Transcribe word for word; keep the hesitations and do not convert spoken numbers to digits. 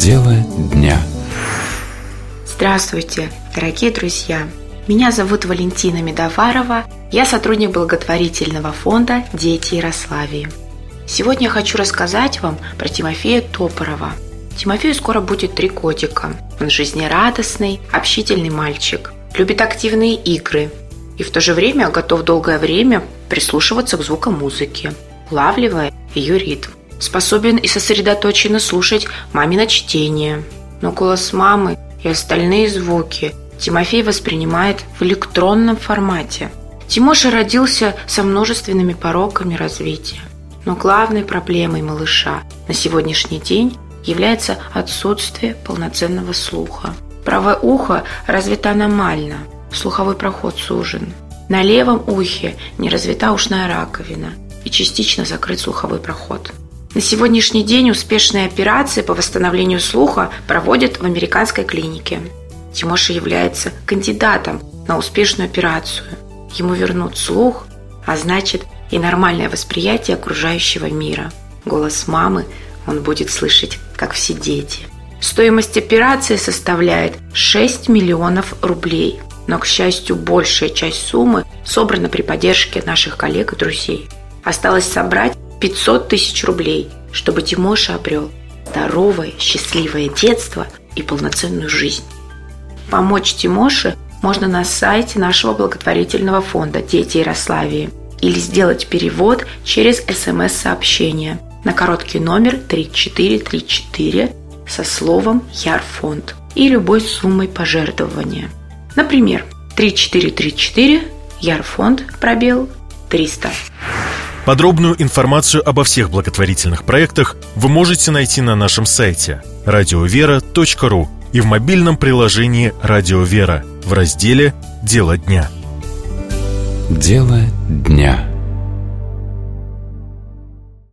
Дело дня. Здравствуйте, дорогие друзья! Меня зовут Валентина Медоварова. Я сотрудник благотворительного фонда «Дети Ярославии». Сегодня я хочу рассказать вам про Тимофея Топорова. Тимофею скоро будет три годика. Он жизнерадостный, общительный мальчик, любит активные игры и в то же время готов долгое время прислушиваться к звукам музыки, улавливая ее ритм. Способен и сосредоточенно слушать мамино чтение. Но голос мамы и остальные звуки Тимофей воспринимает в электронном формате. Тимоша родился со множественными пороками развития. Но главной проблемой малыша на сегодняшний день является отсутствие полноценного слуха. Правое ухо развито аномально, слуховой проход сужен. На левом ухе не развита ушная раковина и частично закрыт слуховой проход. На сегодняшний день успешные операции по восстановлению слуха проводят в американской клинике. Тимоша является кандидатом на успешную операцию. Ему вернут слух, а значит и нормальное восприятие окружающего мира. Голос мамы он будет слышать, как все дети. Стоимость операции составляет шесть миллионов рублей. Но, к счастью, большая часть суммы собрана при поддержке наших коллег и друзей. Осталось собрать пятьсот тысяч рублей, чтобы Тимоша обрел здоровое, счастливое детство и полноценную жизнь. Помочь Тимоше можно на сайте нашего благотворительного фонда «Дети Ярославии» или сделать перевод через смс-сообщение на короткий номер три четыре три четыре со словом «Ярфонд» и любой суммой пожертвования. Например, три четыре три четыре, Ярфонд, пробел, триста. Подробную информацию обо всех благотворительных проектах вы можете найти на нашем сайте радиовера точка ру и в мобильном приложении «Радио Вера» в разделе «Дело дня». Дело дня.